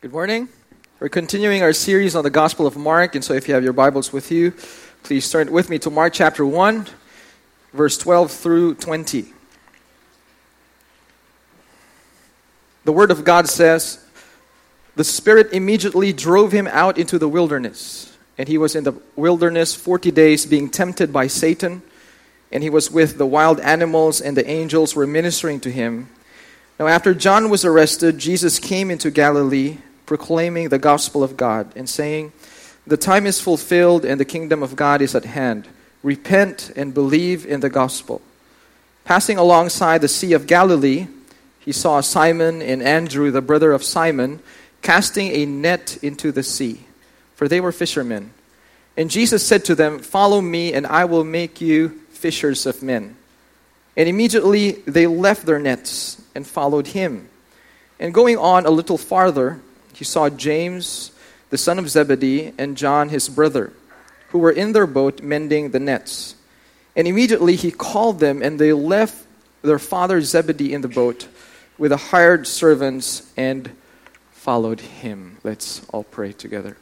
Good morning. We're continuing our series on the Gospel of Mark, and so if you have your Bibles with you, please turn with me to Mark chapter 1, verse 12 through 20. The Word of God says, "The Spirit immediately drove him out into the wilderness, and he was in the wilderness 40 days being tempted by Satan, and he was with the wild animals, and the angels were ministering to him. Now after John was arrested, Jesus came into Galilee, proclaiming the gospel of God and saying, 'The time is fulfilled and the kingdom of God is at hand. Repent and believe in the gospel.' Passing alongside the Sea of Galilee, he saw Simon and Andrew, the brother of Simon, casting a net into the sea, for they were fishermen. And Jesus said to them, 'Follow me, and I will make you fishers of men.' And immediately they left their nets and followed him. And going on a little farther, he saw James, the son of Zebedee, and John his brother, who were in their boat mending the nets. And immediately he called them, and they left their father Zebedee in the boat with the hired servants and followed him." Let's all pray together.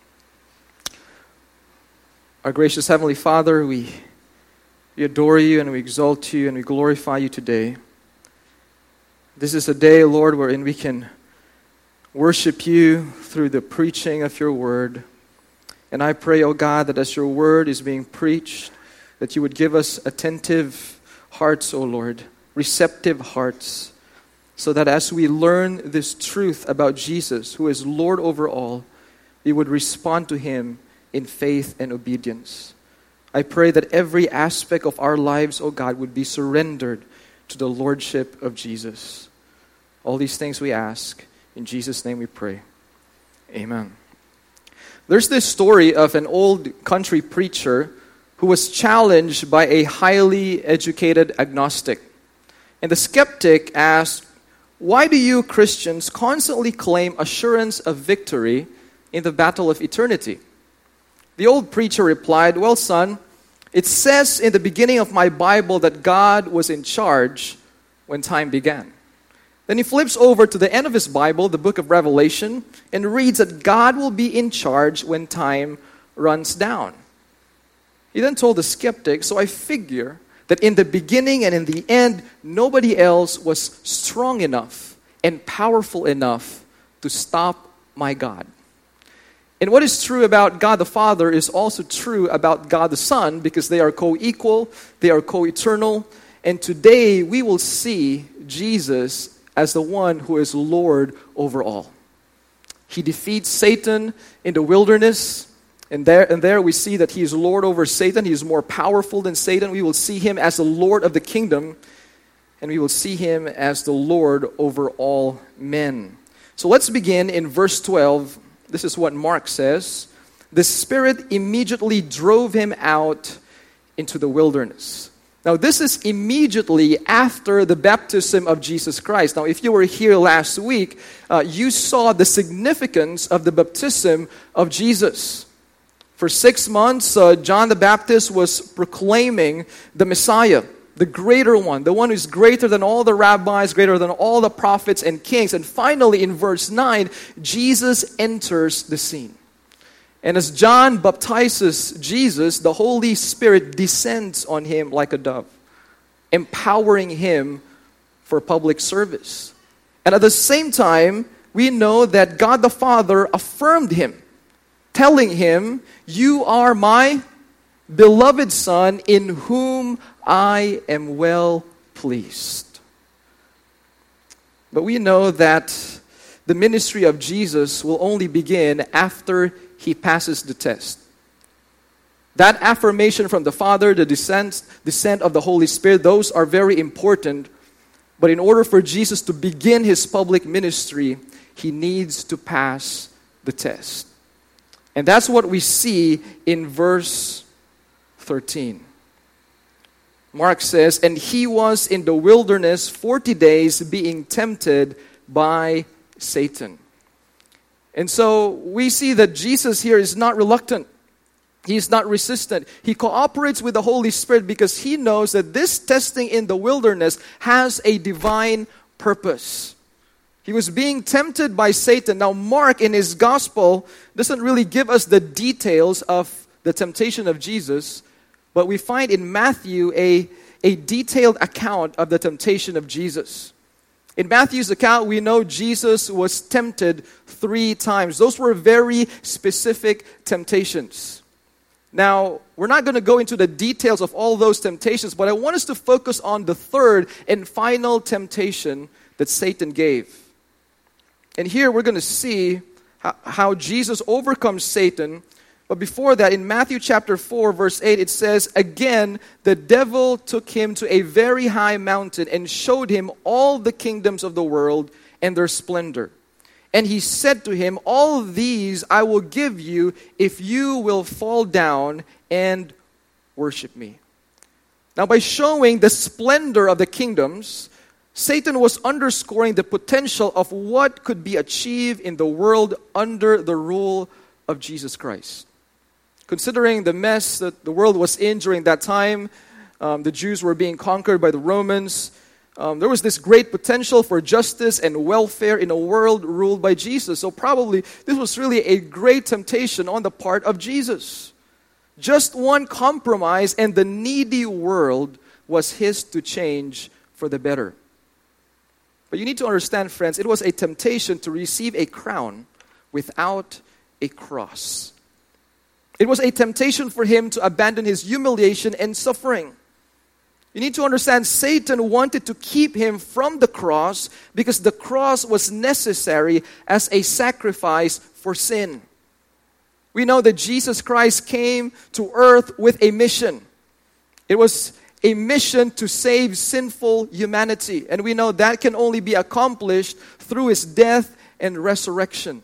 Our gracious Heavenly Father, we adore you and we exalt you and we glorify you today. This is a day, Lord, wherein we can worship you through the preaching of your word. And I pray, O God, that as your word is being preached, that you would give us attentive hearts, O Lord, receptive hearts, so that as we learn this truth about Jesus, who is Lord over all, we would respond to him in faith and obedience. I pray that every aspect of our lives, O God, would be surrendered to the lordship of Jesus. All these things we ask. In Jesus' name we pray. Amen. There's this story of an old country preacher who was challenged by a highly educated agnostic. And the skeptic asked, "Why do you Christians constantly claim assurance of victory in the battle of eternity?" The old preacher replied, "Well, son, it says in the beginning of my Bible that God was in charge when time began." Then he flips over to the end of his Bible, the book of Revelation, and reads that God will be in charge when time runs down. He then told the skeptic, "So I figure that in the beginning and in the end, nobody else was strong enough and powerful enough to stop my God." And what is true about God the Father is also true about God the Son, because they are co-equal, they are co-eternal, and today we will see Jesus as the one who is Lord over all. He defeats Satan in the wilderness, and there we see that he is Lord over Satan. He is more powerful than Satan. We will see him as the Lord of the kingdom, and we will see him as the Lord over all men. So let's begin in verse 12. This is what Mark says. "The Spirit immediately drove him out into the wilderness." Now, this is immediately after the baptism of Jesus Christ. Now, if you were here last week, you saw the significance of the baptism of Jesus. For 6 months, John the Baptist was proclaiming the Messiah, the greater one, the one who's greater than all the rabbis, greater than all the prophets and kings. And finally, in verse 9, Jesus enters the scene. And as John baptizes Jesus, the Holy Spirit descends on him like a dove, empowering him for public service. And at the same time, we know that God the Father affirmed him, telling him, "You are my beloved Son, in whom I am well pleased." But we know that the ministry of Jesus will only begin after he passes the test. That affirmation from the Father, the descent of the Holy Spirit, those are very important. But in order for Jesus to begin his public ministry, he needs to pass the test. And that's what we see in verse 13. Mark says, "And he was in the wilderness 40 days being tempted by Satan." And so we see that Jesus here is not reluctant. He is not resistant. He cooperates with the Holy Spirit because he knows that this testing in the wilderness has a divine purpose. He was being tempted by Satan. Now, Mark, in his gospel, doesn't really give us the details of the temptation of Jesus, but we find in Matthew a detailed account of the temptation of Jesus. In Matthew's account, we know Jesus was tempted 3 times. Those were very specific temptations. Now, we're not going to go into the details of all those temptations, but I want us to focus on the third and final temptation that Satan gave. And here we're going to see how Jesus overcomes Satan. But before that, in Matthew chapter 4, verse 8, it says, "Again, the devil took him to a very high mountain and showed him all the kingdoms of the world and their splendor. And he said to him, 'All these I will give you if you will fall down and worship me.'" Now, by showing the splendor of the kingdoms, Satan was underscoring the potential of what could be achieved in the world under the rule of Jesus Christ. Considering the mess that the world was in during that time, the Jews were being conquered by the Romans. There was this great potential for justice and welfare in a world ruled by Jesus. So probably this was really a great temptation on the part of Jesus. Just one compromise and the needy world was his to change for the better. But you need to understand, friends, it was a temptation to receive a crown without a cross. It was a temptation for him to abandon his humiliation and suffering. You need to understand, Satan wanted to keep him from the cross because the cross was necessary as a sacrifice for sin. We know that Jesus Christ came to earth with a mission. It was a mission to save sinful humanity. And we know that can only be accomplished through his death and resurrection.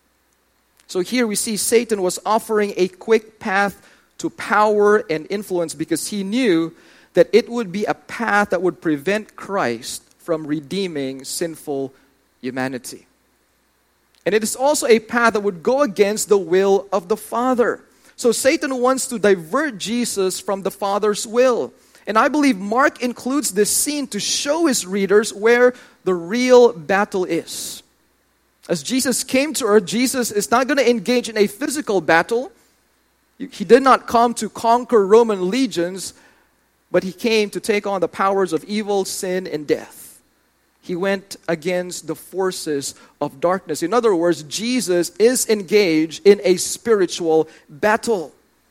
So here we see Satan was offering a quick path to power and influence because he knew that it would be a path that would prevent Christ from redeeming sinful humanity. And it is also a path that would go against the will of the Father. So Satan wants to divert Jesus from the Father's will. And I believe Mark includes this scene to show his readers where the real battle is. As Jesus came to earth, Jesus is not going to engage in a physical battle. He did not come to conquer Roman legions, but he came to take on the powers of evil, sin, and death. He went against the forces of darkness. In other words, Jesus is engaged in a spiritual battle.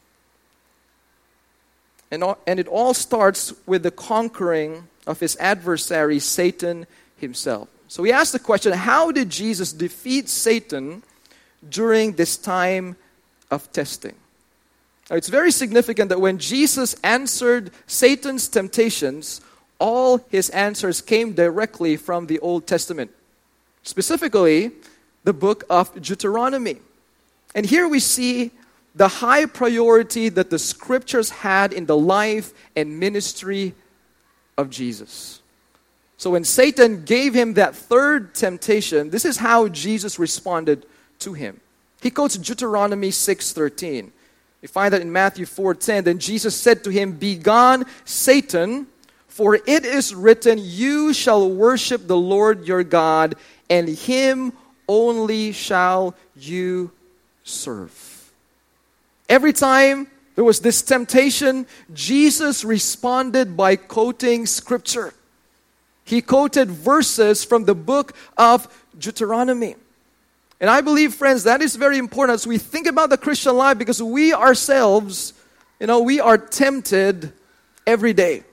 And it all starts with the conquering of his adversary, Satan himself. So we ask the question, how did Jesus defeat Satan during this time of testing? Now, it's very significant that when Jesus answered Satan's temptations, all his answers came directly from the Old Testament. Specifically, the book of Deuteronomy. And here we see the high priority that the scriptures had in the life and ministry of Jesus. So when Satan gave him that third temptation, this is how Jesus responded to him. He quotes Deuteronomy 6:13. We find that in Matthew 4:10. Then Jesus said to him, "Begone, Satan, for it is written, you shall worship the Lord your God, and him only shall you serve." Every time there was this temptation, Jesus responded by quoting scripture. He quoted verses from the book of Deuteronomy. And I believe, friends, that is very important as we think about the Christian life because we ourselves, we are tempted every day.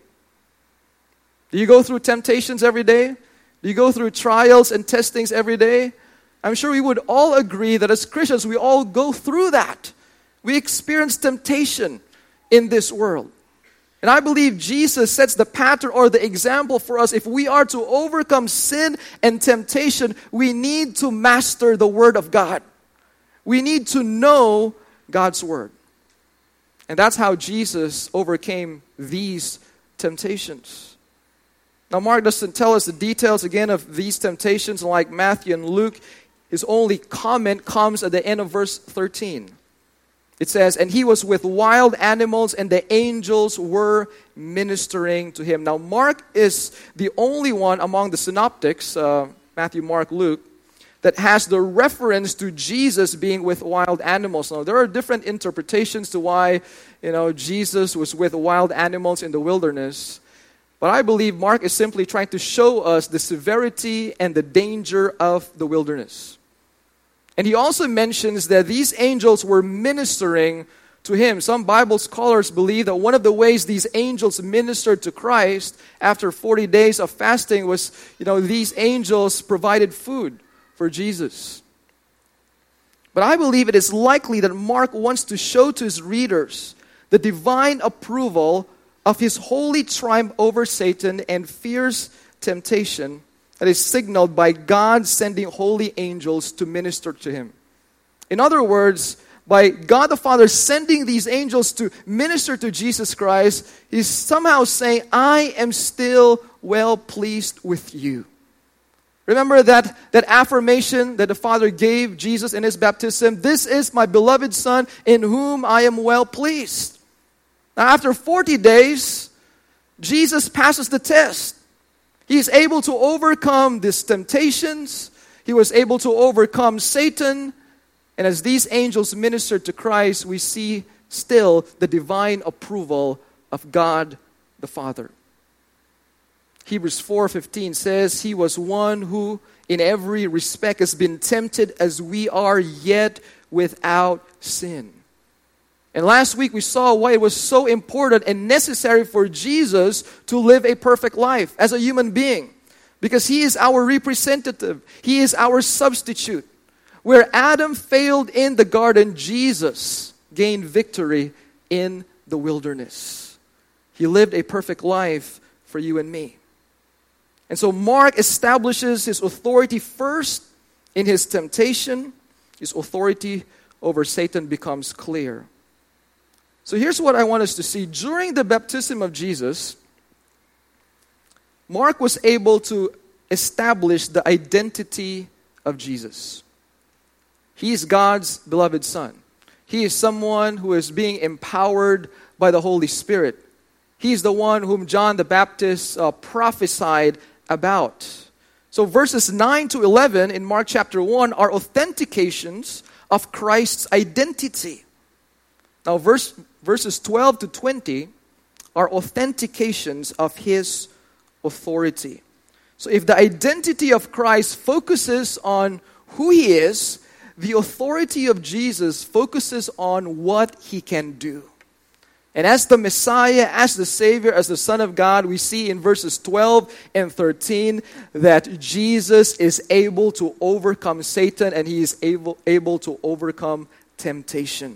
Do you go through temptations every day? Do you go through trials and testings every day? I'm sure we would all agree that as Christians, we all go through that. We experience temptation in this world. And I believe Jesus sets the pattern or the example for us. If we are to overcome sin and temptation, we need to master the Word of God. We need to know God's Word. And that's how Jesus overcame these temptations. Now, Mark doesn't tell us the details again of these temptations like Matthew and Luke. His only comment comes at the end of verse 13. It says, "And he was with wild animals, and the angels were ministering to him." Now, Mark is the only one among the synoptics, Matthew, Mark, Luke, that has the reference to Jesus being with wild animals. Now, there are different interpretations to why, Jesus was with wild animals in the wilderness. But I believe Mark is simply trying to show us the severity and the danger of the wilderness. And he also mentions that these angels were ministering to him. Some Bible scholars believe that one of the ways these angels ministered to Christ after 40 days of fasting was, these angels provided food for Jesus. But I believe it is likely that Mark wants to show to his readers the divine approval of his holy triumph over Satan and fierce temptation that is signaled by God sending holy angels to minister to him. In other words, by God the Father sending these angels to minister to Jesus Christ, he's somehow saying, I am still well pleased with you. Remember that affirmation that the Father gave Jesus in his baptism, this is my beloved Son in whom I am well pleased. Now after 40 days, Jesus passes the test. He is able to overcome these temptations. He was able to overcome Satan. And as these angels ministered to Christ, we see still the divine approval of God the Father. Hebrews 4:15 says, He was one who in every respect has been tempted as we are, yet without sin. And last week we saw why it was so important and necessary for Jesus to live a perfect life as a human being. Because He is our representative. He is our substitute. Where Adam failed in the garden, Jesus gained victory in the wilderness. He lived a perfect life for you and me. And so Mark establishes his authority first in his temptation. His authority over Satan becomes clear. So here's what I want us to see. During the baptism of Jesus, Mark was able to establish the identity of Jesus. He is God's beloved Son. He is someone who is being empowered by the Holy Spirit. He is the one whom John the Baptist prophesied about. So verses 9 to 11 in Mark chapter 1 are authentications of Christ's identity. Now verses 12 to 20 are authentications of His authority. So if the identity of Christ focuses on who He is, the authority of Jesus focuses on what He can do. And as the Messiah, as the Savior, as the Son of God, we see in verses 12 and 13 that Jesus is able to overcome Satan and He is able to overcome temptation.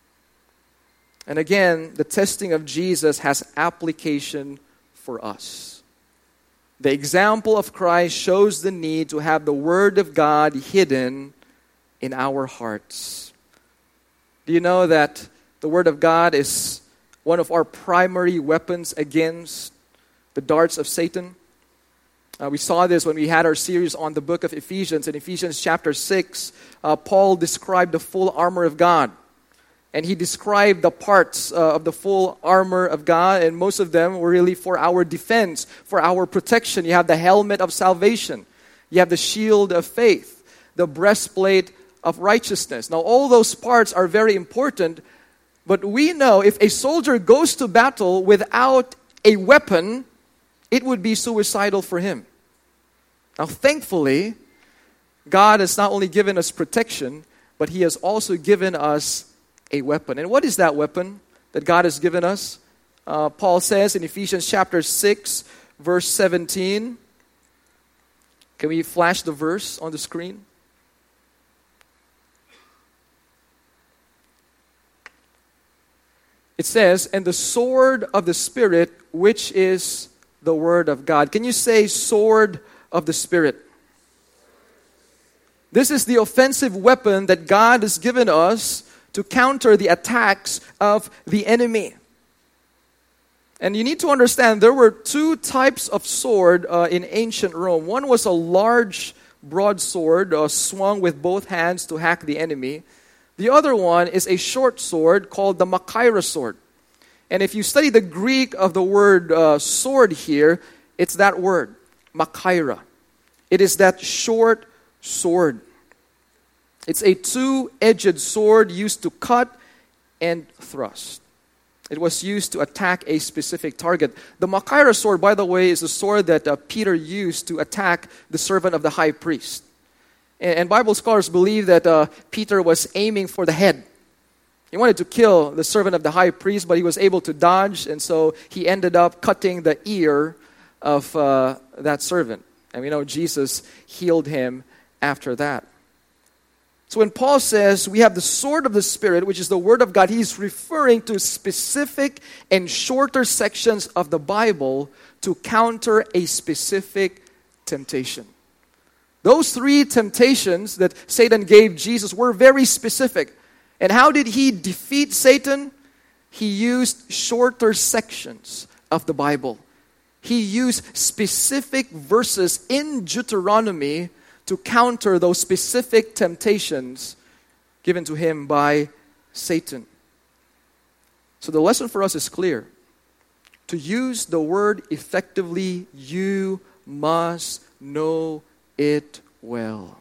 And again, the testing of Jesus has application for us. The example of Christ shows the need to have the Word of God hidden in our hearts. Do you know that the Word of God is one of our primary weapons against the darts of Satan? We saw this when we had our series on the book of Ephesians. In Ephesians chapter 6, Paul described the full armor of God. And he described the parts of the full armor of God, and most of them were really for our defense, for our protection. You have the helmet of salvation. You have the shield of faith, the breastplate of righteousness. Now, all those parts are very important, but we know if a soldier goes to battle without a weapon, it would be suicidal for him. Now, thankfully, God has not only given us protection, but He has also given us a weapon. And what is that weapon that God has given us? Paul says in Ephesians chapter 6, verse 17. Can we flash the verse on the screen? It says, and the sword of the Spirit, which is the Word of God. Can you say sword of the Spirit? This is the offensive weapon that God has given us to counter the attacks of the enemy. And you need to understand there were two types of sword in ancient Rome. One was a large broadsword swung with both hands to hack the enemy. The other one is a short sword called the Machaira sword. And if you study the Greek of the word sword here, it's that word, Machaira. It is that short sword. It's a two-edged sword used to cut and thrust. It was used to attack a specific target. The Machaira sword, by the way, is a sword that Peter used to attack the servant of the high priest. And Bible scholars believe that Peter was aiming for the head. He wanted to kill the servant of the high priest, but he was able to dodge, and so he ended up cutting the ear of that servant. And we know Jesus healed him after that. So when Paul says we have the sword of the Spirit, which is the Word of God, he's referring to specific and shorter sections of the Bible to counter a specific temptation. Those three temptations that Satan gave Jesus were very specific. And how did he defeat Satan? He used shorter sections of the Bible. He used specific verses in Deuteronomy to counter those specific temptations given to him by Satan. So the lesson for us is clear. To use the word effectively, you must know it well.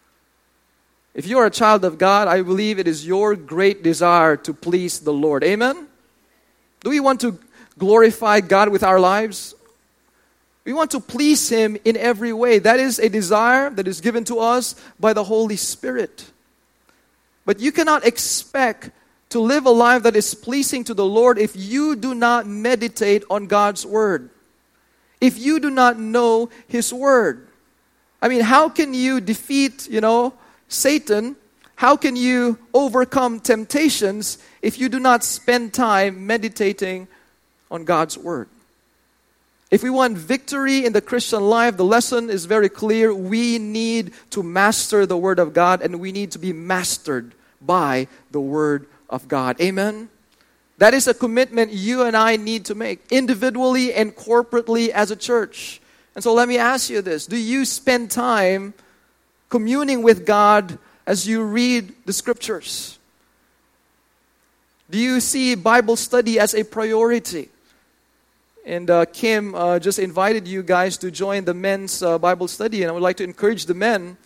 If you are a child of God, I believe it is your great desire to please the Lord. Amen? Do we want to glorify God with our lives? We want to please Him in every way. That is a desire that is given to us by the Holy Spirit. But you cannot expect to live a life that is pleasing to the Lord if you do not meditate on God's Word. If you do not know His Word. I mean, how can you defeat, Satan? How can you overcome temptations if you do not spend time meditating on God's Word? If we want victory in the Christian life, the lesson is very clear. We need to master the Word of God, and we need to be mastered by the Word of God. Amen? That is a commitment you and I need to make, individually and corporately as a church. And so let me ask you this. Do you spend time communing with God as you read the Scriptures? Do you see Bible study as a priority? And Kim just invited you guys to join the men's Bible study. And I would like to encourage the men,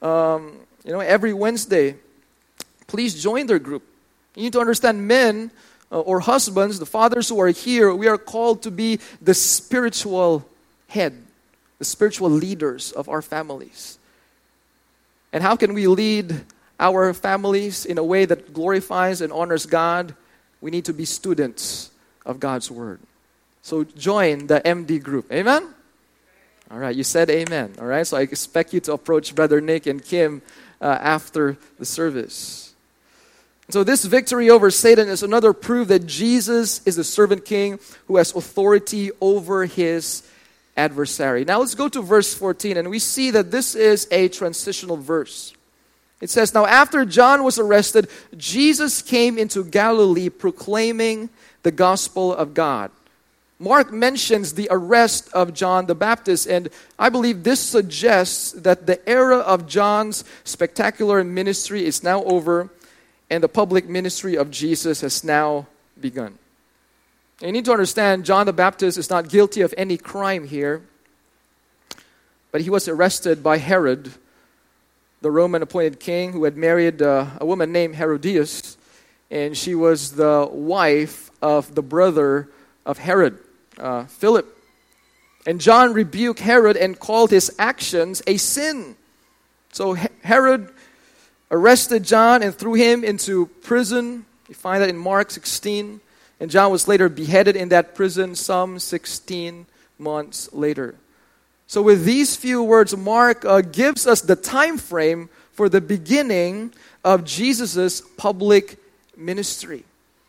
every Wednesday, please join their group. You need to understand men or husbands, the fathers who are here, we are called to be the spiritual head, the spiritual leaders of our families. And how can we lead our families in a way that glorifies and honors God? We need to be students of God's Word. So join the MD group. Amen? All right, you said amen. All right, so I expect you to approach Brother Nick and Kim after the service. So this victory over Satan is another proof that Jesus is the servant king who has authority over his adversary. Now let's go to verse 14, and we see that this is a transitional verse. It says, "Now after John was arrested, Jesus came into Galilee proclaiming the gospel of God." Mark mentions the arrest of John the Baptist, and I believe this suggests that the era of John's spectacular ministry is now over, and the public ministry of Jesus has now begun. And you need to understand, John the Baptist is not guilty of any crime here, but he was arrested by Herod, the Roman appointed king, who had married a woman named Herodias, and she was the wife of the brother of Herod, Philip. And John rebuked Herod and called his actions a sin. So Herod arrested John and threw him into prison. You find that in Mark 16. And John was later beheaded in that prison some 16 months later. So with these few words, Mark gives us the time frame for the beginning of Jesus' public ministry.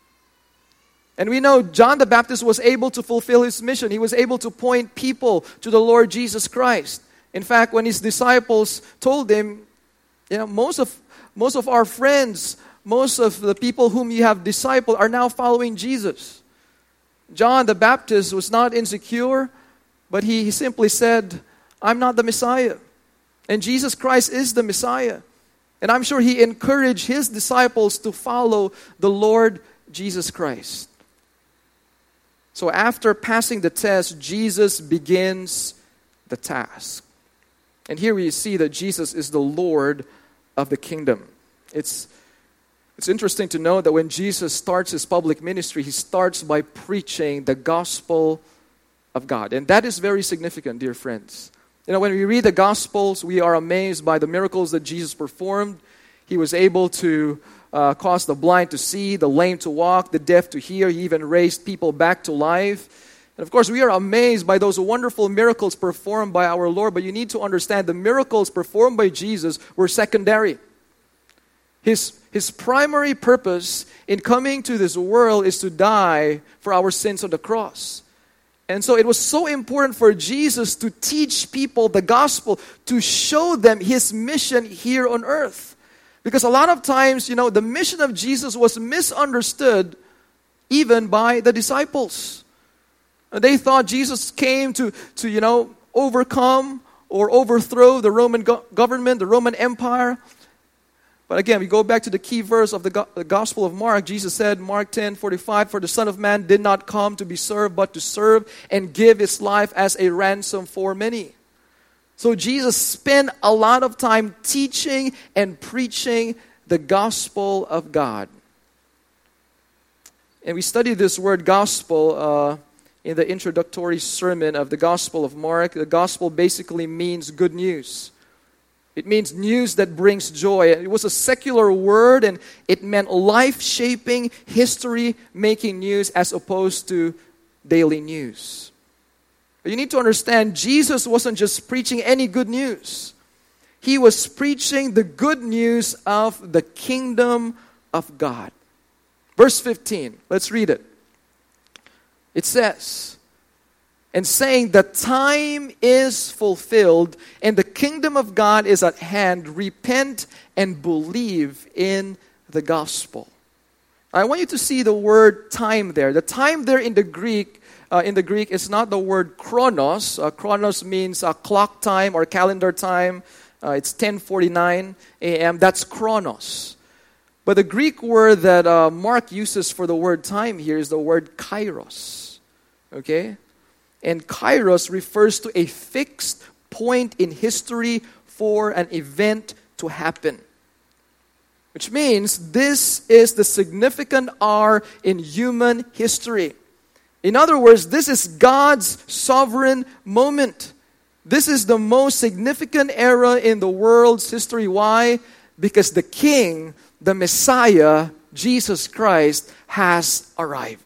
And we know John the Baptist was able to fulfill his mission. He was able to point people to the Lord Jesus Christ. In fact, when his disciples told him, most of our friends, most of the people whom you have discipled are now following Jesus. John the Baptist was not insecure, but he simply said, "I'm not the Messiah." And Jesus Christ is the Messiah. And I'm sure he encouraged his disciples to follow the Lord Jesus Christ. So after passing the test, Jesus begins the task. And here we see that Jesus is the Lord of the kingdom. It's interesting to know that when Jesus starts his public ministry, he starts by preaching the gospel of God. And that is very significant, dear friends. When we read the Gospels, we are amazed by the miracles that Jesus performed. He was able to cause the blind to see, the lame to walk, the deaf to hear. He even raised people back to life. And of course, we are amazed by those wonderful miracles performed by our Lord. But you need to understand the miracles performed by Jesus were secondary. His primary purpose in coming to this world is to die for our sins on the cross. And so it was so important for Jesus to teach people the gospel, to show them his mission here on earth. Because a lot of times, the mission of Jesus was misunderstood even by the disciples. They thought Jesus came to overcome or overthrow the Roman government, the Roman Empire. But again, we go back to the key verse of the Gospel of Mark. Jesus said, Mark 10:45, "For the Son of Man did not come to be served, but to serve and give his life as a ransom for many." So Jesus spent a lot of time teaching and preaching the gospel of God. And we studied this word gospel in the introductory sermon of the Gospel of Mark. The gospel basically means good news. It means news that brings joy. It was a secular word, and it meant life-shaping, history-making news as opposed to daily news. But you need to understand, Jesus wasn't just preaching any good news. He was preaching the good news of the kingdom of God. Verse 15, let's read it. It says, "And saying, the time is fulfilled, and the kingdom of God is at hand. Repent and believe in the gospel." I want you to see the word time there. The time there in the Greek is not the word chronos. Chronos means clock time or calendar time. It's 10:49 a.m. That's chronos. But the Greek word that Mark uses for the word time here is the word kairos. Okay? And kairos refers to a fixed point in history for an event to happen. Which means this is the significant hour in human history. In other words, this is God's sovereign moment. This is the most significant era in the world's history. Why? Because the King, the Messiah, Jesus Christ, has arrived.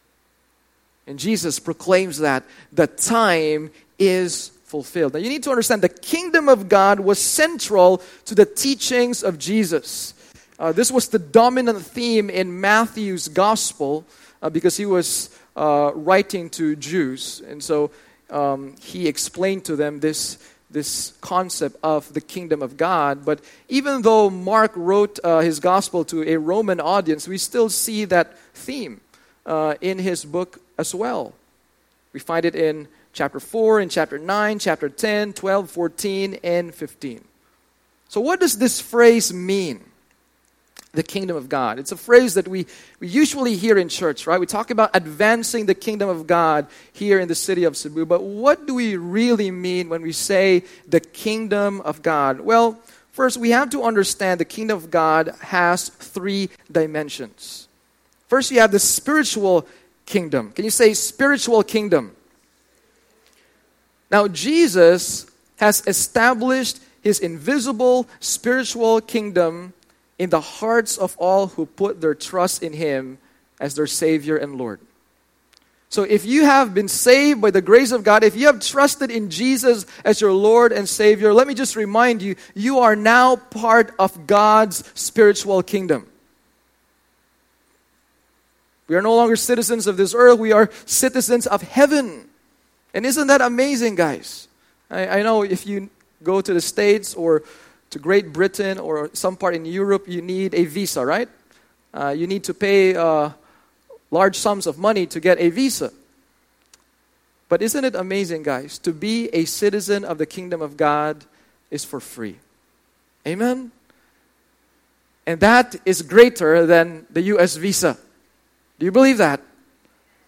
And Jesus proclaims that the time is fulfilled. Now you need to understand the kingdom of God was central to the teachings of Jesus. This was the dominant theme in Matthew's gospel because he was writing to Jews. And so he explained to them this concept of the kingdom of God. But even though Mark wrote his gospel to a Roman audience, we still see that theme in his book as well. We find it in chapter 4, in chapter 9, chapter 10, 12, 14, and 15. So what does this phrase mean? The kingdom of God. It's a phrase that we usually hear in church, right? We talk about advancing the kingdom of God here in the city of Cebu. But what do we really mean when we say the kingdom of God? Well, first we have to understand the kingdom of God has 3 dimensions. First, you have the spiritual kingdom. Can you say spiritual kingdom? Now, Jesus has established his invisible spiritual kingdom in the hearts of all who put their trust in him as their Savior and Lord. So if you have been saved by the grace of God, if you have trusted in Jesus as your Lord and Savior, let me just remind you, you are now part of God's spiritual kingdom. We are no longer citizens of this earth. We are citizens of heaven. And isn't that amazing, guys? I know if you go to the States or to Great Britain or some part in Europe, you need a visa, right? You need to pay large sums of money to get a visa. But isn't it amazing, guys? To be a citizen of the kingdom of God is for free. Amen? And that is greater than the U.S. visa. Do you believe that?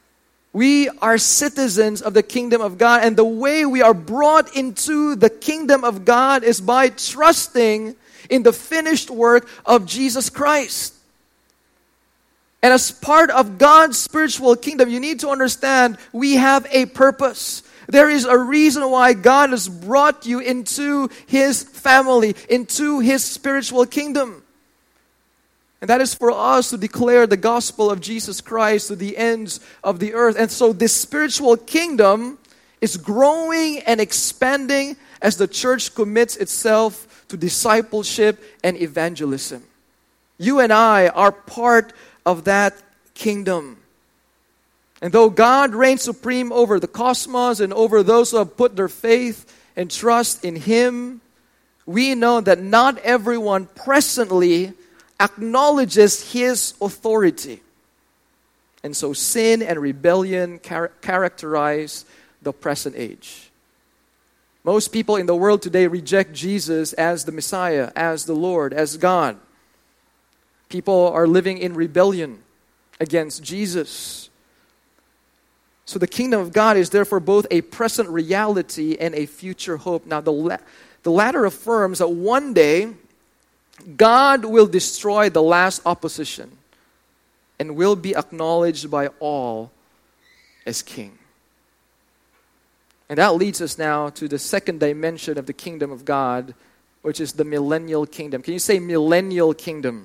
We are citizens of the kingdom of God, and the way we are brought into the kingdom of God is by trusting in the finished work of Jesus Christ. And as part of God's spiritual kingdom, you need to understand we have a purpose. There is a reason why God has brought you into His family, into His spiritual kingdom. And that is for us to declare the gospel of Jesus Christ to the ends of the earth. And so this spiritual kingdom is growing and expanding as the church commits itself to discipleship and evangelism. You and I are part of that kingdom. And though God reigns supreme over the cosmos and over those who have put their faith and trust in Him, we know that not everyone presently acknowledges His authority. And so sin and rebellion characterize the present age. Most people in the world today reject Jesus as the Messiah, as the Lord, as God. People are living in rebellion against Jesus. So the kingdom of God is therefore both a present reality and a future hope. Now the latter affirms that one day God will destroy the last opposition and will be acknowledged by all as king. And that leads us now to the second dimension of the kingdom of God, which is the millennial kingdom. Can you say millennial kingdom?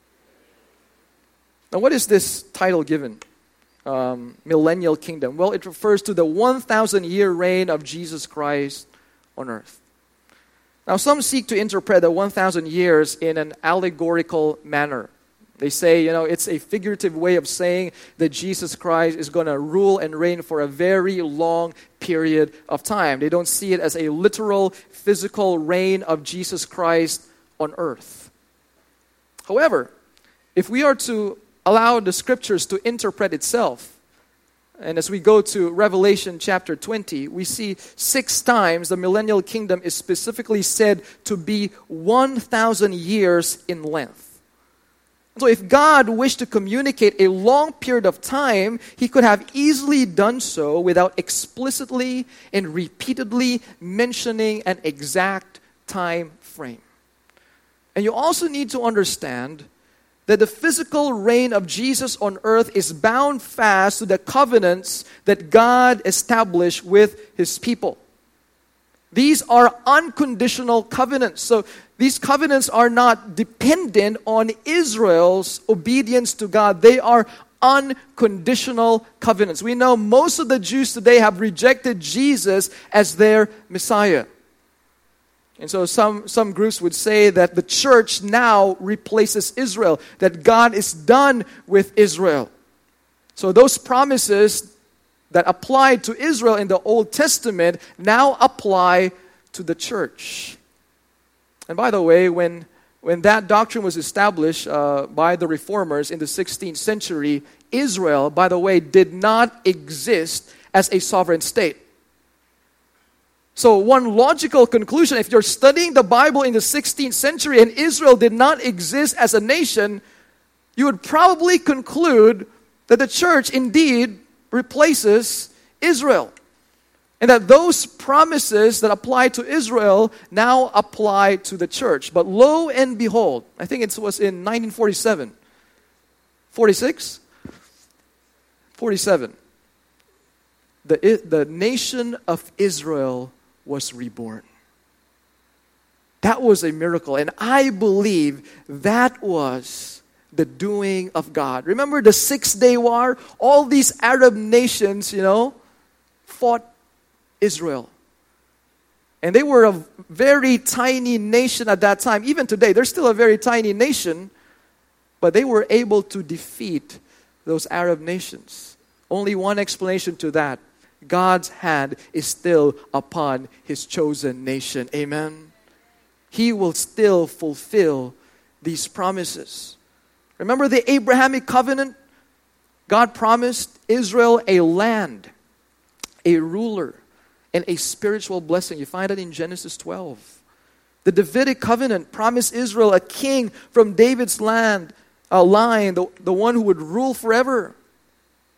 Now, what is this title given? Millennial kingdom. Well, it refers to the 1,000-year reign of Jesus Christ on earth. Now, some seek to interpret the 1,000 years in an allegorical manner. They say, it's a figurative way of saying that Jesus Christ is going to rule and reign for a very long period of time. They don't see it as a literal, physical reign of Jesus Christ on earth. However, if we are to allow the scriptures to interpret itself, and as we go to Revelation chapter 20, we see 6 times the millennial kingdom is specifically said to be 1,000 years in length. So if God wished to communicate a long period of time, He could have easily done so without explicitly and repeatedly mentioning an exact time frame. And you also need to understand that the physical reign of Jesus on earth is bound fast to the covenants that God established with His people. These are unconditional covenants. So these covenants are not dependent on Israel's obedience to God. They are unconditional covenants. We know most of the Jews today have rejected Jesus as their Messiah. And so some groups would say that the church now replaces Israel, that God is done with Israel. So those promises that applied to Israel in the Old Testament now apply to the church. And by the way, when that doctrine was established by the Reformers in the 16th century, Israel, by the way, did not exist as a sovereign state. So one logical conclusion, if you're studying the Bible in the 16th century and Israel did not exist as a nation, you would probably conclude that the church indeed replaces Israel. And that those promises that apply to Israel now apply to the church. But lo and behold, I think it was in 1947, 46? 47. The nation of Israel was reborn. That was a miracle. And I believe that was the doing of God. Remember the 6-day war? All these Arab nations, fought Israel. And they were a very tiny nation at that time. Even today, they're still a very tiny nation. But they were able to defeat those Arab nations. Only one explanation to that. God's hand is still upon His chosen nation. Amen. He will still fulfill these promises. Remember the Abrahamic covenant? God promised Israel a land, a ruler, and a spiritual blessing. You find it in Genesis 12. The Davidic covenant promised Israel a king from David's line, the one who would rule forever.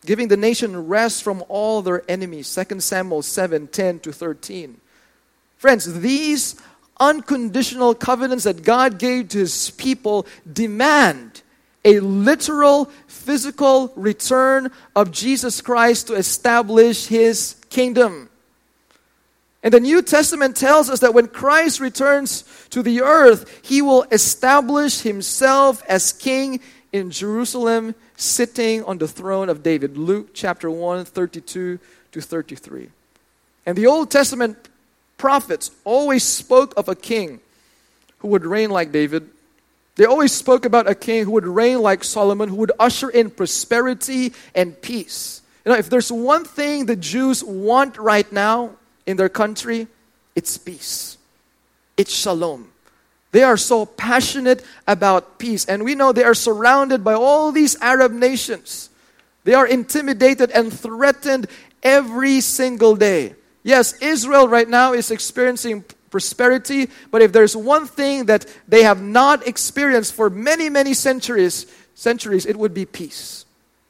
giving the nation rest from all their enemies. 2 Samuel 7:10-13. Friends, these unconditional covenants that God gave to His people demand a literal, physical return of Jesus Christ to establish His kingdom. And the New Testament tells us that when Christ returns to the earth, He will establish Himself as King in Jerusalem, sitting on the throne of David. Luke chapter 1, 32-33. And the Old Testament prophets always spoke of a king who would reign like David. They always spoke about a king who would reign like Solomon, who would usher in prosperity and peace. You know, if there's one thing the Jews want right now in their country, it's peace. It's shalom. They are so passionate about peace. And we know they are surrounded by all these Arab nations. They are intimidated and threatened every single day. Yes, Israel right now is experiencing prosperity, but if there's one thing that they have not experienced for many, many centuries, it would be peace.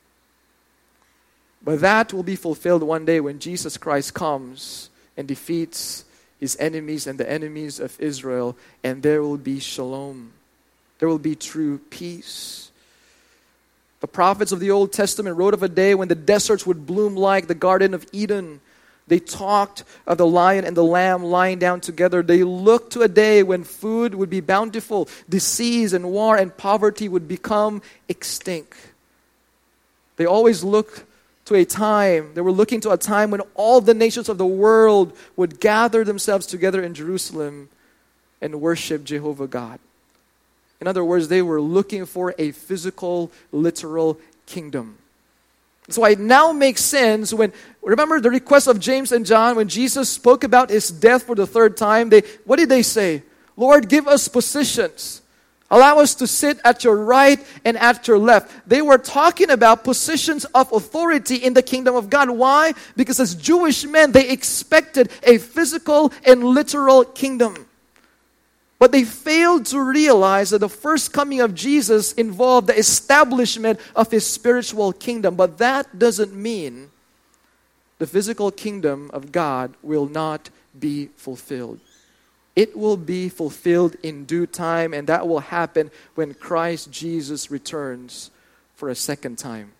But that will be fulfilled one day when Jesus Christ comes and defeats His enemies and the enemies of Israel, and there will be shalom. There will be true peace. The prophets of the Old Testament wrote of a day when the deserts would bloom like the Garden of Eden. They talked of the lion and the lamb lying down together. They looked to a day when food would be bountiful, disease and war and poverty would become extinct. They always looked to a time, they were looking to a time when all the nations of the world would gather themselves together in Jerusalem and worship Jehovah God. In other words, they were looking for a physical, literal kingdom. So it now makes sense when, remember the request of James and John when Jesus spoke about His death for the third time? What did they say? Lord, give us positions. Allow us to sit at your right and at your left. They were talking about positions of authority in the kingdom of God. Why? Because as Jewish men, they expected a physical and literal kingdom. But they failed to realize that the first coming of Jesus involved the establishment of His spiritual kingdom. But that doesn't mean the physical kingdom of God will not be fulfilled. It will be fulfilled in due time, and that will happen when Christ Jesus returns for a second time.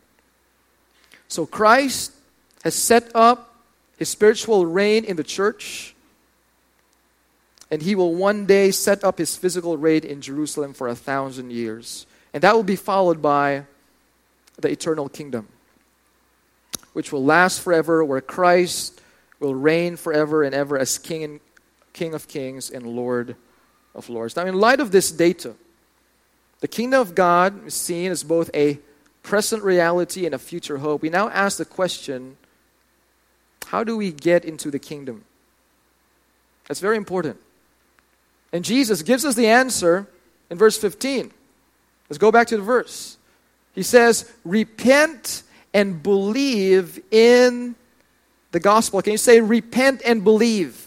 So Christ has set up His spiritual reign in the church, and He will one day set up His physical reign in Jerusalem for 1,000 years. And that will be followed by the eternal kingdom, which will last forever, where Christ will reign forever and ever as King of Kings and Lord of Lords. Now, in light of this data, the kingdom of God is seen as both a present reality and a future hope. We now ask the question, how do we get into the kingdom? That's very important. And Jesus gives us the answer in verse 15. Let's go back to the verse. He says, repent and believe in the gospel. Can you say repent and believe?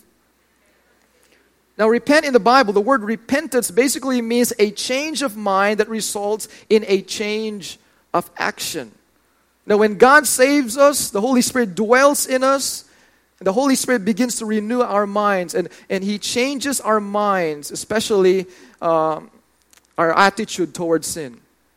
Now, repent in the Bible, the word repentance basically means a change of mind that results in a change of action. Now, when God saves us, the Holy Spirit dwells in us, and the Holy Spirit begins to renew our minds, and He changes our minds, especially our attitude towards sin.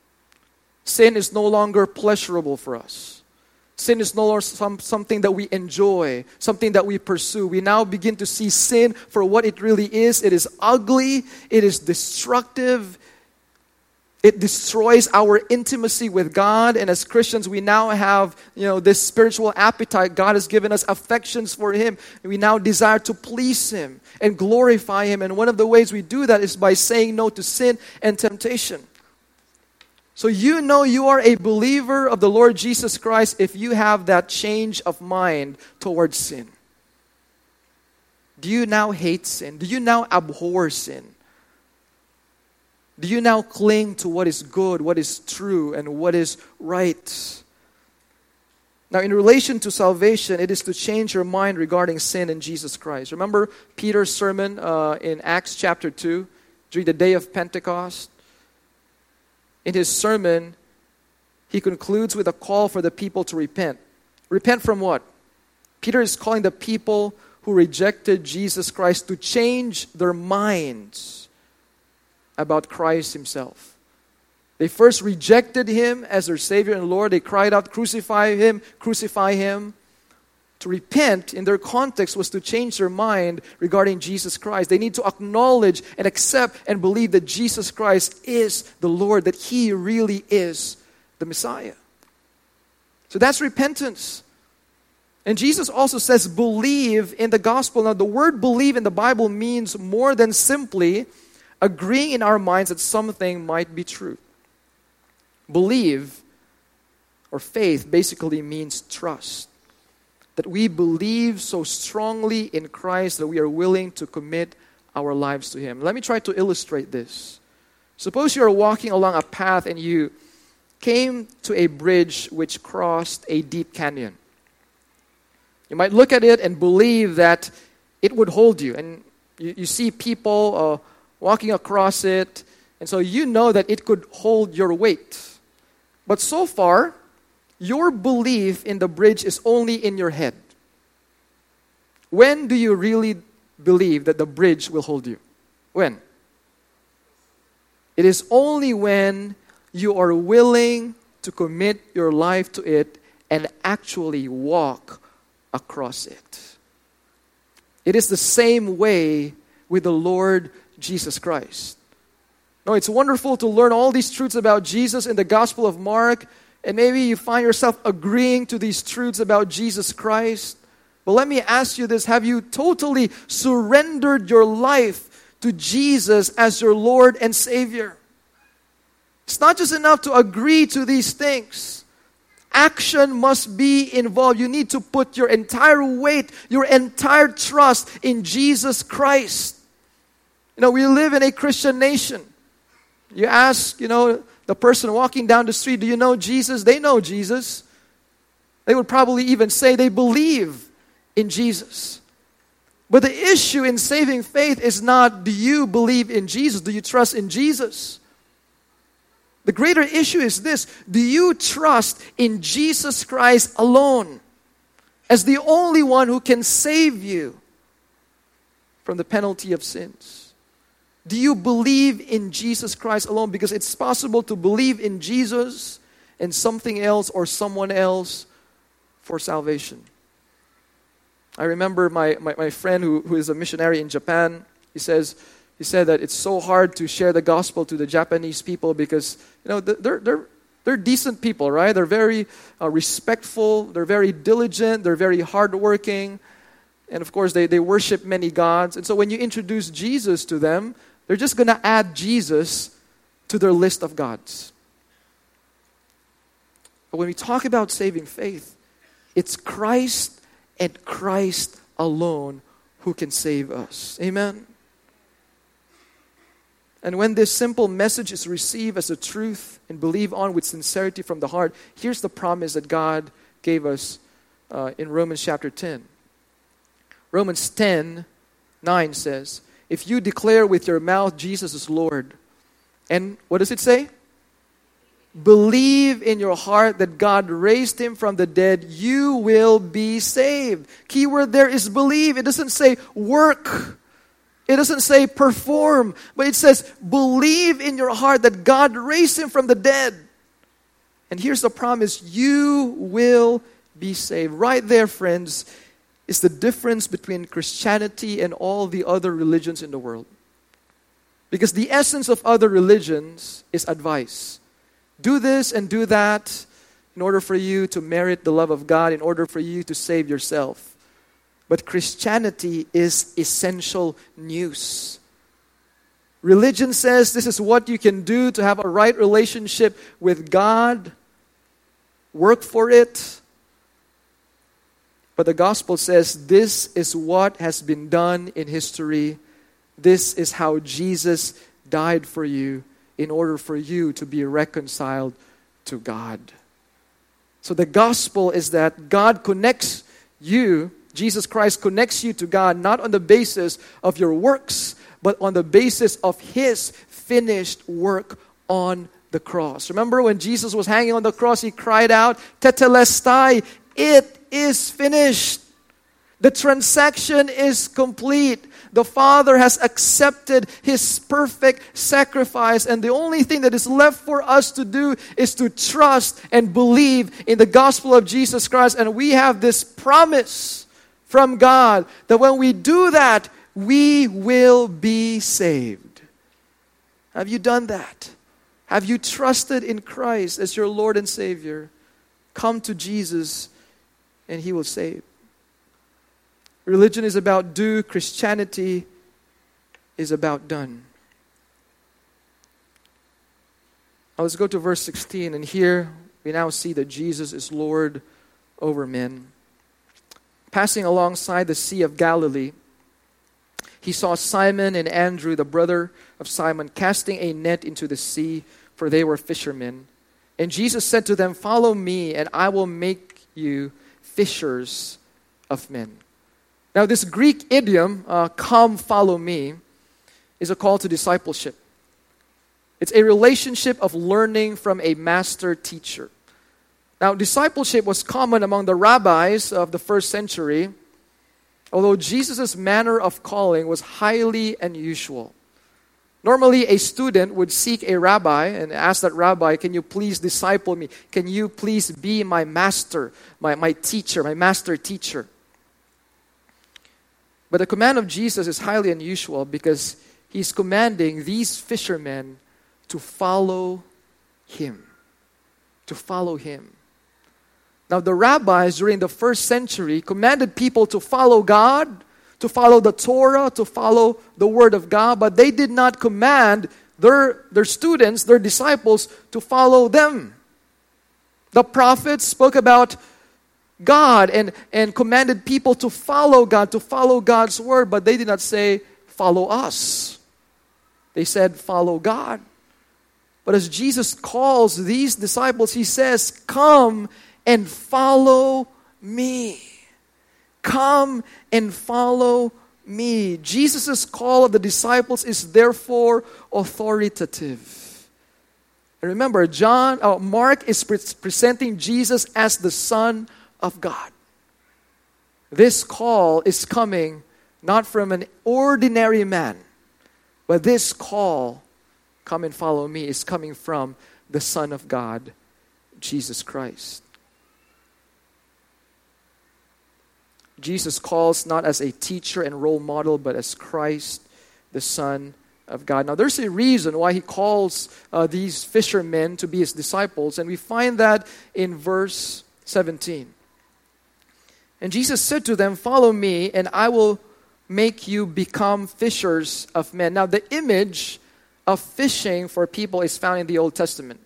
Sin is no longer pleasurable for us. Sin is no longer something that we enjoy, something that we pursue. We now begin to see sin for what it really is. It is ugly. It is destructive. It destroys our intimacy with God. And as Christians, we now have, this spiritual appetite. God has given us affections for Him. And we now desire to please Him and glorify Him. And one of the ways we do that is by saying no to sin and temptation. So you know you are a believer of the Lord Jesus Christ if you have that change of mind towards sin. Do you now hate sin? Do you now abhor sin? Do you now cling to what is good, what is true, and what is right? Now, in relation to salvation, it is to change your mind regarding sin in Jesus Christ. Remember Peter's sermon in Acts chapter 2 during the day of Pentecost? In his sermon, he concludes with a call for the people to repent. Repent from what? Peter is calling the people who rejected Jesus Christ to change their minds about Christ himself. They first rejected him as their Savior and Lord. They cried out, crucify him, crucify him. To repent in their context was to change their mind regarding Jesus Christ. They need to acknowledge and accept and believe that Jesus Christ is the Lord, that he really is the Messiah. So that's repentance. And Jesus also says, believe in the gospel. Now, the word believe in the Bible means more than simply agreeing in our minds that something might be true. Believe, or faith, basically means trust. That we believe so strongly in Christ that we are willing to commit our lives to him. Let me try to illustrate this. Suppose you are walking along a path and you came to a bridge which crossed a deep canyon. You might look at it and believe that it would hold you. And you see people walking across it. And so you know that it could hold your weight. But so far, your belief in the bridge is only in your head. When do you really believe that the bridge will hold you? When? It is only when you are willing to commit your life to it and actually walk across it. It is the same way with the Lord Jesus Christ. Now, it's wonderful to learn all these truths about Jesus in the Gospel of Mark, and maybe you find yourself agreeing to these truths about Jesus Christ. But let me ask you this, have you totally surrendered your life to Jesus as your Lord and Savior? It's not just enough to agree to these things. Action must be involved. You need to put your entire weight, your entire trust in Jesus Christ. We live in a Christian nation. You ask, the person walking down the street, do you know Jesus? They know Jesus. They would probably even say they believe in Jesus. But the issue in saving faith is not, do you believe in Jesus? Do you trust in Jesus? The greater issue is this: do you trust in Jesus Christ alone as the only one who can save you from the penalty of sins? Do you believe in Jesus Christ alone? Because it's possible to believe in Jesus and something else or someone else for salvation. I remember my friend who is a missionary in Japan. He said that it's so hard to share the gospel to the Japanese people because they're decent people, right? They're very respectful. They're very diligent. They're very hardworking, and of course they worship many gods. And so when you introduce Jesus to them, they're just going to add Jesus to their list of gods. But when we talk about saving faith, it's Christ and Christ alone who can save us. Amen? And when this simple message is received as a truth and believed on with sincerity from the heart, here's the promise that God gave us in Romans chapter 10. Romans 10:9 says, if you declare with your mouth Jesus is Lord, and what does it say? Believe in your heart that God raised him from the dead, you will be saved. Key word there is believe. It doesn't say work. It doesn't say perform. But it says believe in your heart that God raised him from the dead. And here's the promise, you will be saved. Right there, friends, is the difference between Christianity and all the other religions in the world. Because the essence of other religions is advice. Do this and do that in order for you to merit the love of God, in order for you to save yourself. But Christianity is essential news. Religion says this is what you can do to have a right relationship with God. Work for it. But the gospel says this is what has been done in history. This is how Jesus died for you in order for you to be reconciled to God. So the gospel is that God connects you, Jesus Christ connects you to God, not on the basis of your works, but on the basis of his finished work on the cross. Remember when Jesus was hanging on the cross, he cried out, Tetelestai, it is finished. The transaction is complete. The Father has accepted His perfect sacrifice, and the only thing that is left for us to do is to trust and believe in the gospel of Jesus Christ. And we have this promise from God that when we do that, we will be saved. Have you done that? Have you trusted in Christ as your Lord and Savior? Come to Jesus and He will save. Religion is about do, Christianity is about done. Now let's go to verse 16, and here we now see that Jesus is Lord over men. Passing alongside the Sea of Galilee, He saw Simon and Andrew, the brother of Simon, casting a net into the sea, for they were fishermen. And Jesus said to them, "Follow me, and I will make you fishers of men." Now, this Greek idiom, come follow me, is a call to discipleship. It's a relationship of learning from a master teacher. Now, discipleship was common among the rabbis of the first century, although Jesus' manner of calling was highly unusual. Normally, a student would seek a rabbi and ask that rabbi, "Can you please disciple me? Can you please be my master, my teacher, my master teacher?" But the command of Jesus is highly unusual because He's commanding these fishermen to follow Him. To follow Him. Now, the rabbis during the first century commanded people to follow God, to follow the Torah, to follow the Word of God, but they did not command their students, their disciples, to follow them. The prophets spoke about God and commanded people to follow God, to follow God's Word, but they did not say, follow us. They said, follow God. But as Jesus calls these disciples, He says, come and follow me. Come and follow me. Jesus' call of the disciples is therefore authoritative. And remember, Mark is presenting Jesus as the Son of God. This call is coming not from an ordinary man, but this call, come and follow me, is coming from the Son of God, Jesus Christ. Jesus calls not as a teacher and role model, but as Christ, the Son of God. Now, there's a reason why He calls these fishermen to be His disciples, and we find that in verse 17. And Jesus said to them, "Follow me, and I will make you become fishers of men." Now, the image of fishing for people is found in the Old Testament.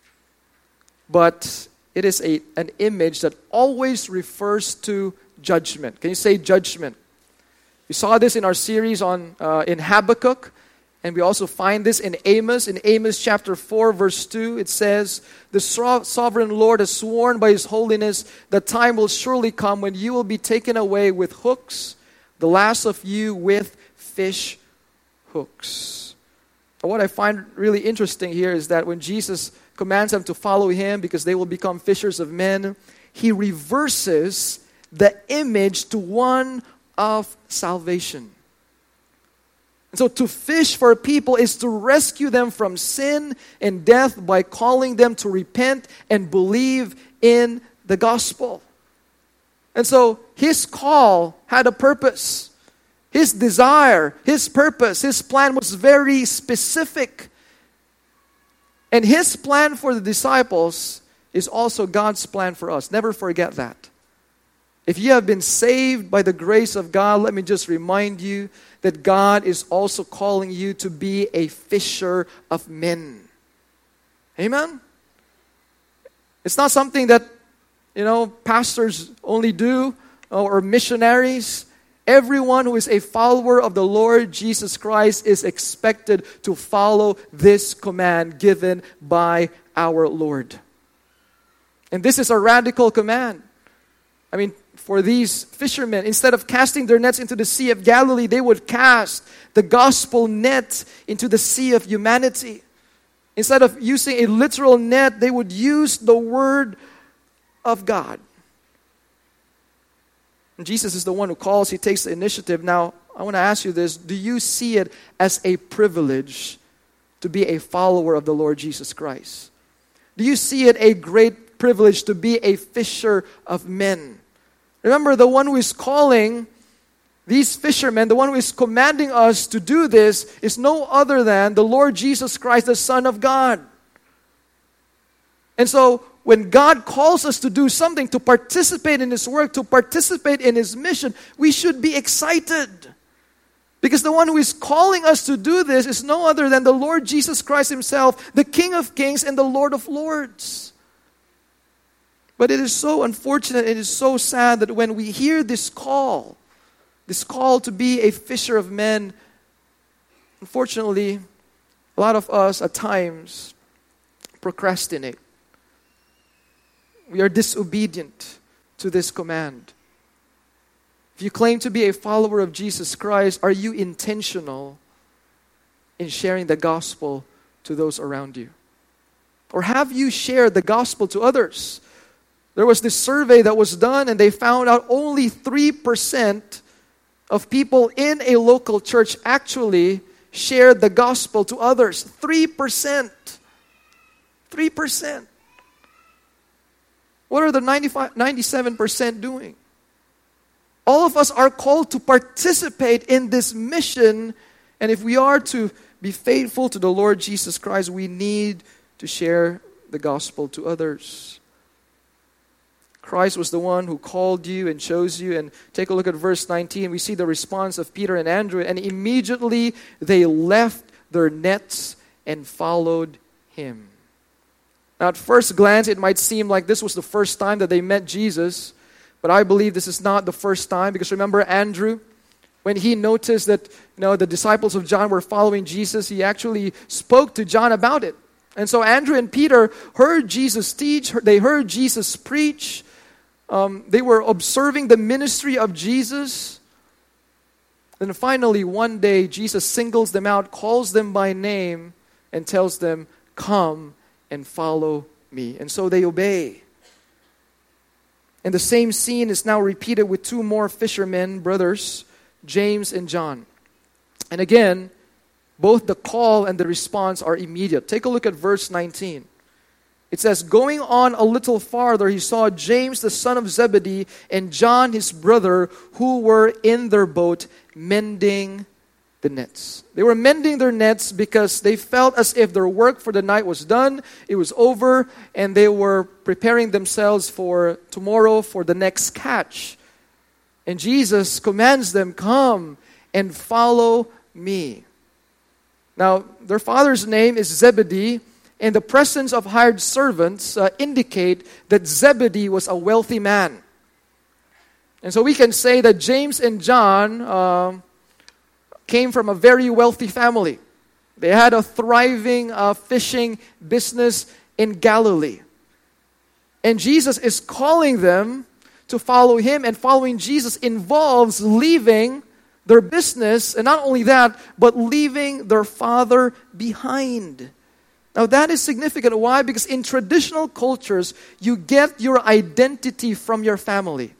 But it is an image that always refers to judgment. Can you say judgment? We saw this in our series in Habakkuk, and we also find this in Amos. In Amos chapter 4, verse 2, it says, "The sovereign Lord has sworn by His holiness, the time will surely come when you will be taken away with hooks, the last of you with fish hooks." But what I find really interesting here is that when Jesus commands them to follow Him because they will become fishers of men, He reverses the image to one of salvation. And so to fish for people is to rescue them from sin and death by calling them to repent and believe in the gospel. And so His call had a purpose. His desire, His purpose, His plan was very specific. And His plan for the disciples is also God's plan for us. Never forget that. If you have been saved by the grace of God, let me just remind you that God is also calling you to be a fisher of men. Amen? It's not something that, pastors only do or missionaries. Everyone who is a follower of the Lord Jesus Christ is expected to follow this command given by our Lord. And this is a radical command. For these fishermen, instead of casting their nets into the Sea of Galilee, they would cast the gospel net into the sea of humanity. Instead of using a literal net, they would use the Word of God. And Jesus is the one who calls. He takes the initiative. Now, I want to ask you this. Do you see it as a privilege to be a follower of the Lord Jesus Christ? Do you see it a great privilege to be a fisher of men? Remember, the one who is calling these fishermen, the one who is commanding us to do this, is no other than the Lord Jesus Christ, the Son of God. And so, when God calls us to do something, to participate in His work, to participate in His mission, we should be excited. Because the one who is calling us to do this is no other than the Lord Jesus Christ Himself, the King of Kings and the Lord of Lords. But it is so unfortunate, it is so sad that when we hear this call to be a fisher of men, unfortunately, a lot of us at times procrastinate. We are disobedient to this command. If you claim to be a follower of Jesus Christ, are you intentional in sharing the gospel to those around you? Or have you shared the gospel to others? There was this survey that was done and they found out only 3% of people in a local church actually shared the gospel to others. 3%. 3%. What are the 97% doing? All of us are called to participate in this mission, and if we are to be faithful to the Lord Jesus Christ, we need to share the gospel to others. Christ was the one who called you and chose you. And take a look at verse 19. We see the response of Peter and Andrew. And immediately they left their nets and followed Him. Now at first glance, it might seem like this was the first time that they met Jesus. But I believe this is not the first time. Because remember Andrew? When he noticed that the disciples of John were following Jesus, he actually spoke to John about it. And so Andrew and Peter heard Jesus teach. They heard Jesus preach. They were observing the ministry of Jesus. Then finally, one day, Jesus singles them out, calls them by name, and tells them, "Come and follow me." And so they obey. And the same scene is now repeated with two more fishermen, brothers, James and John. And again, both the call and the response are immediate. Take a look at verse 19. It says, going on a little farther, he saw James the son of Zebedee and John his brother, who were in their boat mending the nets. They were mending their nets because they felt as if their work for the night was done, it was over, and they were preparing themselves for tomorrow for the next catch. And Jesus commands them, "Come and follow me." Now, their father's name is Zebedee, and the presence of hired servants indicate that Zebedee was a wealthy man. And so we can say that James and John came from a very wealthy family. They had a thriving fishing business in Galilee. And Jesus is calling them to follow Him, and following Jesus involves leaving their business, and not only that, but leaving their father behind. Now that is significant. Why? Because in traditional cultures, you get your identity from your family.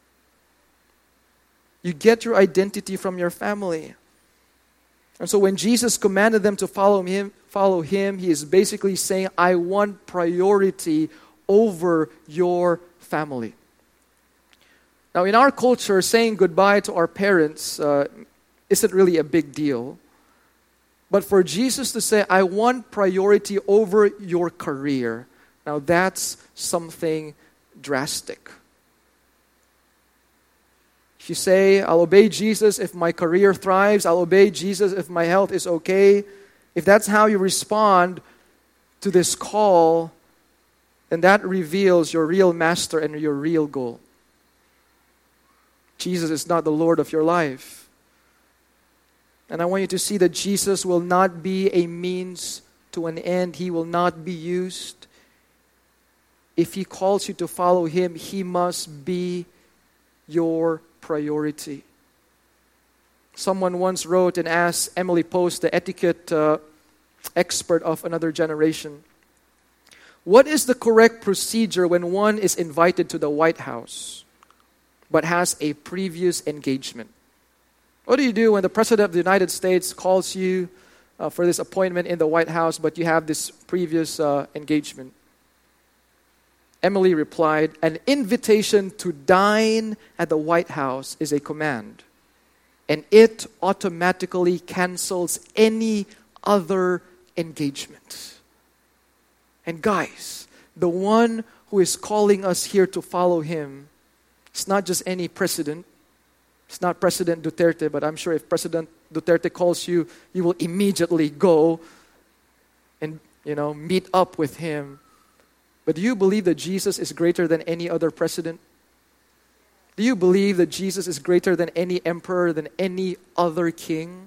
You get your identity from your family. And so when Jesus commanded them to follow him, He is basically saying, I want priority over your family. Now in our culture, saying goodbye to our parents isn't really a big deal. But for Jesus to say, I want priority over your career, now that's something drastic. If you say, I'll obey Jesus if my career thrives, I'll obey Jesus if my health is okay, if that's how you respond to this call, then that reveals your real master and your real goal. Jesus is not the Lord of your life. And I want you to see that Jesus will not be a means to an end. He will not be used. If He calls you to follow Him, He must be your priority. Someone once wrote and asked Emily Post, the etiquette expert of another generation. What is the correct procedure when one is invited to the White House but has a previous engagement? What do you do when the President of the United States calls you for this appointment in the White House, but you have this previous engagement? Emily replied, an invitation to dine at the White House is a command, and it automatically cancels any other engagement. And guys, the one who is calling us here to follow him, it's not just any president. It's not President Duterte, but I'm sure if President Duterte calls you, you will immediately go and, meet up with him. But do you believe that Jesus is greater than any other president? Do you believe that Jesus is greater than any emperor, than any other king?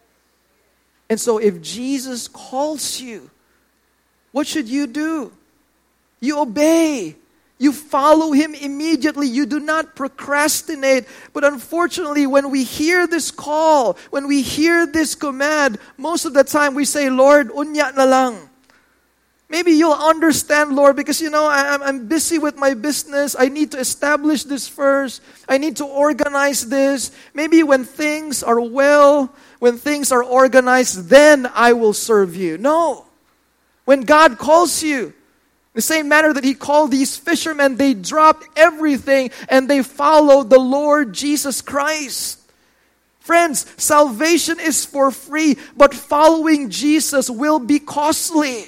And so if Jesus calls you, what should you do? You obey. You follow him immediately. You do not procrastinate. But unfortunately, when we hear this call, when we hear this command, most of the time we say, Lord, unya na lang. Maybe you'll understand, Lord, because, I'm busy with my business. I need to establish this first. I need to organize this. Maybe when things are well, when things are organized, then I will serve you. No. When God calls you, the same manner that he called these fishermen, they dropped everything and they followed the Lord Jesus Christ. Friends, salvation is for free, but following Jesus will be costly.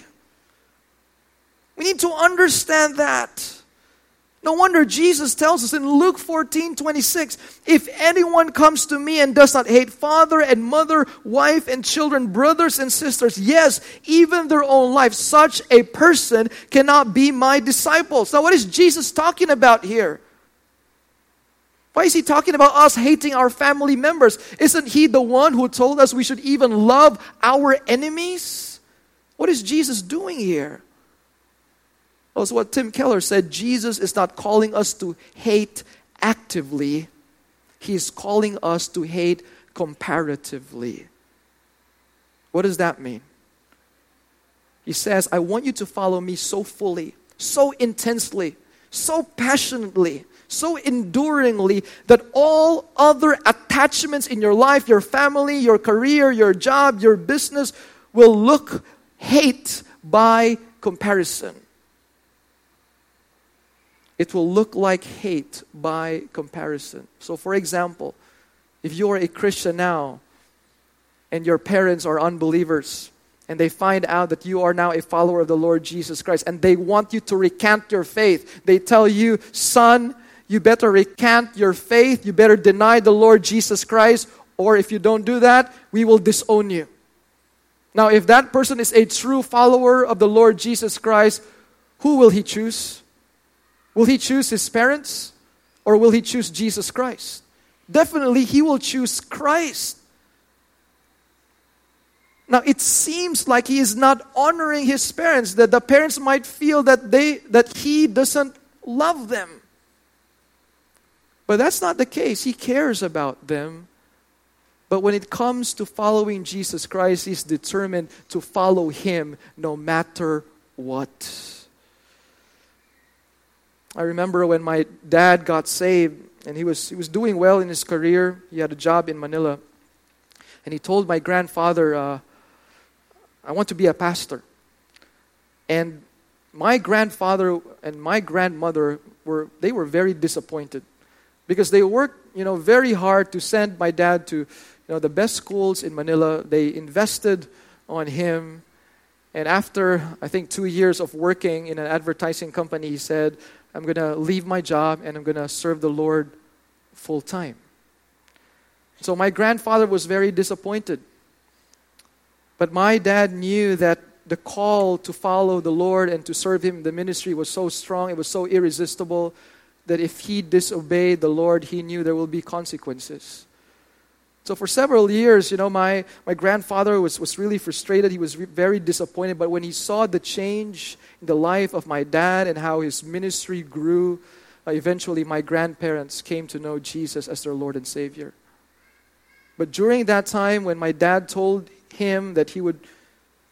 We need to understand that. No wonder Jesus tells us in Luke 14:26, if anyone comes to me and does not hate father and mother, wife and children, brothers and sisters, yes, even their own life, such a person cannot be my disciples. Now what is Jesus talking about here? Why is he talking about us hating our family members? Isn't he the one who told us we should even love our enemies? What is Jesus doing here? Well, it's what Tim Keller said. Jesus is not calling us to hate actively. He is calling us to hate comparatively. What does that mean? He says, I want you to follow me so fully, so intensely, so passionately, so enduringly that all other attachments in your life, your family, your career, your job, your business will look hate by comparison. It will look like hate by comparison. So for example, if you are a Christian now and your parents are unbelievers and they find out that you are now a follower of the Lord Jesus Christ and they want you to recant your faith, they tell you, son, you better recant your faith, you better deny the Lord Jesus Christ, or if you don't do that, we will disown you. Now if that person is a true follower of the Lord Jesus Christ, who will he choose? Will he choose his parents or will he choose Jesus Christ? Definitely he will choose Christ. Now it seems like he is not honoring his parents, that the parents might feel that he doesn't love them. But that's not the case. He cares about them. But when it comes to following Jesus Christ, he's determined to follow him no matter what. I remember when my dad got saved and he was doing well in his career. He had a job in Manila. And he told my grandfather, I want to be a pastor. And my grandfather and my grandmother were very disappointed because they worked, very hard to send my dad to, the best schools in Manila. They invested on him. And after, I think, 2 years of working in an advertising company, he said, I'm going to leave my job and I'm going to serve the Lord full time. So my grandfather was very disappointed. But my dad knew that the call to follow the Lord and to serve him in the ministry was so strong, it was so irresistible, that if he disobeyed the Lord, he knew there will be consequences. So for several years, my grandfather was really frustrated. He was very disappointed. But when he saw the change in the life of my dad and how his ministry grew, eventually my grandparents came to know Jesus as their Lord and Savior. But during that time, when my dad told him that he would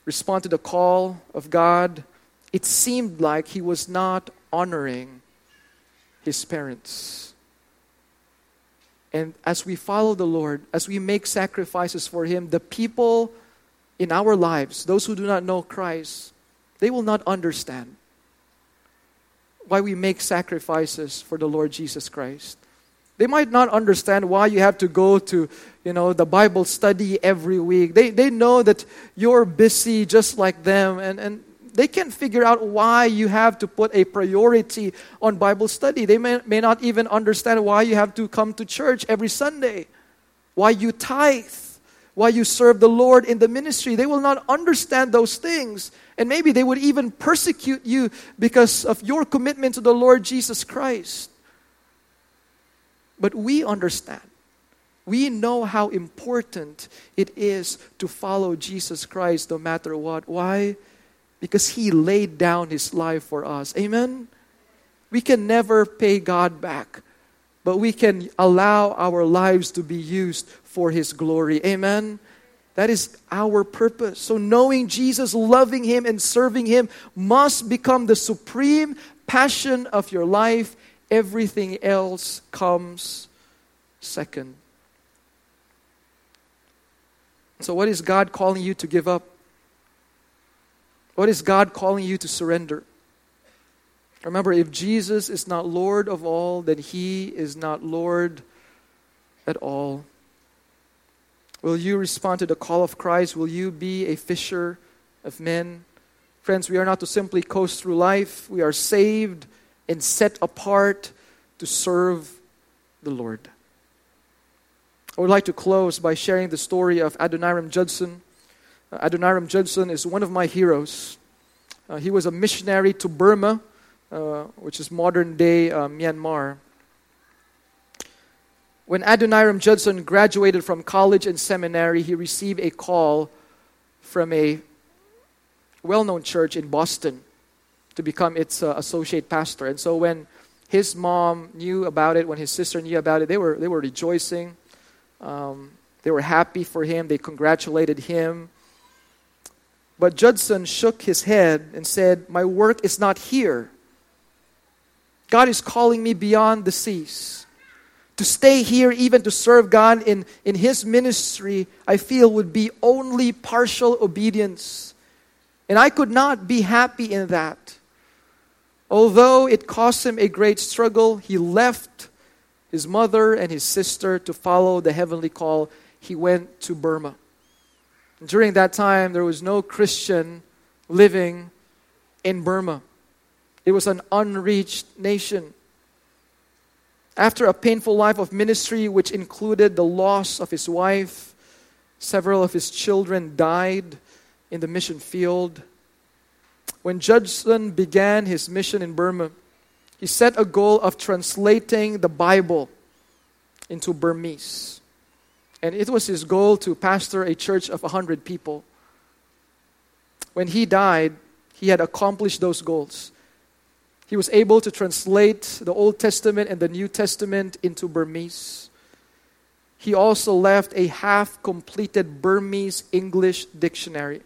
respond to the call of God, it seemed like he was not honoring his parents. And as we follow the Lord, as we make sacrifices for Him, the people in our lives, those who do not know Christ, they will not understand why we make sacrifices for the Lord Jesus Christ. They might not understand why you have to go to, the Bible study every week. They know that you're busy just like them, and they can't figure out why you have to put a priority on Bible study. They may not even understand why you have to come to church every Sunday, why you tithe, why you serve the Lord in the ministry. They will not understand those things. And maybe they would even persecute you because of your commitment to the Lord Jesus Christ. But we understand. We know how important it is to follow Jesus Christ no matter what. Why? Because He laid down His life for us. Amen? We can never pay God back, but we can allow our lives to be used for His glory. Amen? That is our purpose. So knowing Jesus, loving Him, and serving Him must become the supreme passion of your life. Everything else comes second. So what is God calling you to give up? What is God calling you to surrender? Remember, if Jesus is not Lord of all, then He is not Lord at all. Will you respond to the call of Christ? Will you be a fisher of men? Friends, we are not to simply coast through life. We are saved and set apart to serve the Lord. I would like to close by sharing the story of Adoniram Judson. Adoniram Judson is one of my heroes. He was a missionary to Burma, which is modern-day Myanmar. When Adoniram Judson graduated from college and seminary, he received a call from a well-known church in Boston to become its associate pastor. And so when his mom knew about it, when his sister knew about it, they were rejoicing. They were happy for him. They congratulated him. But Judson shook his head and said, "My work is not here. God is calling me beyond the seas. To stay here, even to serve God in His ministry, I feel would be only partial obedience. And I could not be happy in that." Although it cost him a great struggle, he left his mother and his sister to follow the heavenly call. He went to Burma. During that time, there was no Christian living in Burma. It was an unreached nation. After a painful life of ministry, which included the loss of his wife, several of his children died in the mission field. When Judson began his mission in Burma, he set a goal of translating the Bible into Burmese. And it was his goal to pastor a church of 100 people. When he died, he had accomplished those goals. He was able to translate the Old Testament and the New Testament into Burmese. He also left a half-completed Burmese English dictionary.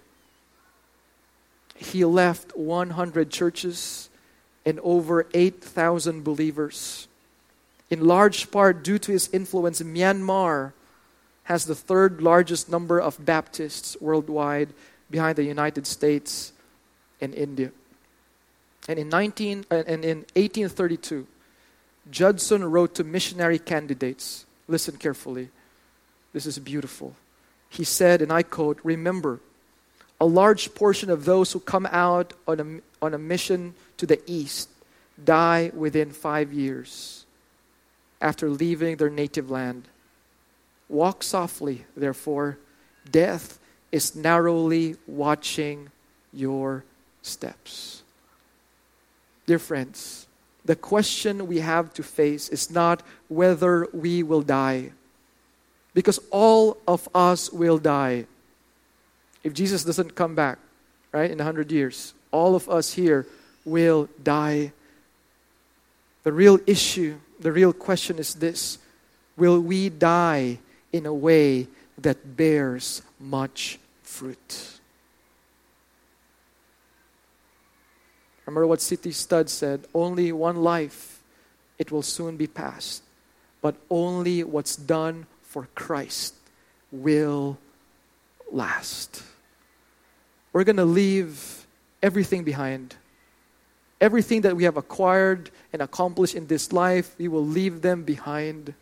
He left 100 churches and over 8,000 believers. In large part due to his influence, Myanmar has the third largest number of Baptists worldwide, behind the United States and India. And in 1832, Judson wrote to missionary candidates. Listen carefully. This is beautiful. He said, and I quote, "Remember, a large portion of those who come out on a mission to the East die within 5 years after leaving their native land. Walk softly, therefore. Death is narrowly watching your steps." Dear friends, the question we have to face is not whether we will die, because all of us will die. If Jesus doesn't come back, right, in 100 years, all of us here will die. The real issue, the real question is this: will we die in a way that bears much fruit? Remember what C.T. Studd said, only one life, it will soon be past. But only what's done for Christ will last. We're going to leave everything behind. Everything that we have acquired and accomplished in this life, we will leave them behind.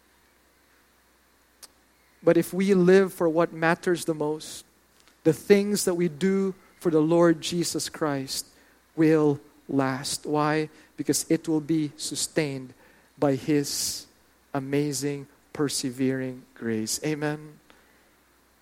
But if we live for what matters the most, the things that we do for the Lord Jesus Christ will last. Why? Because it will be sustained by His amazing, persevering grace. Amen.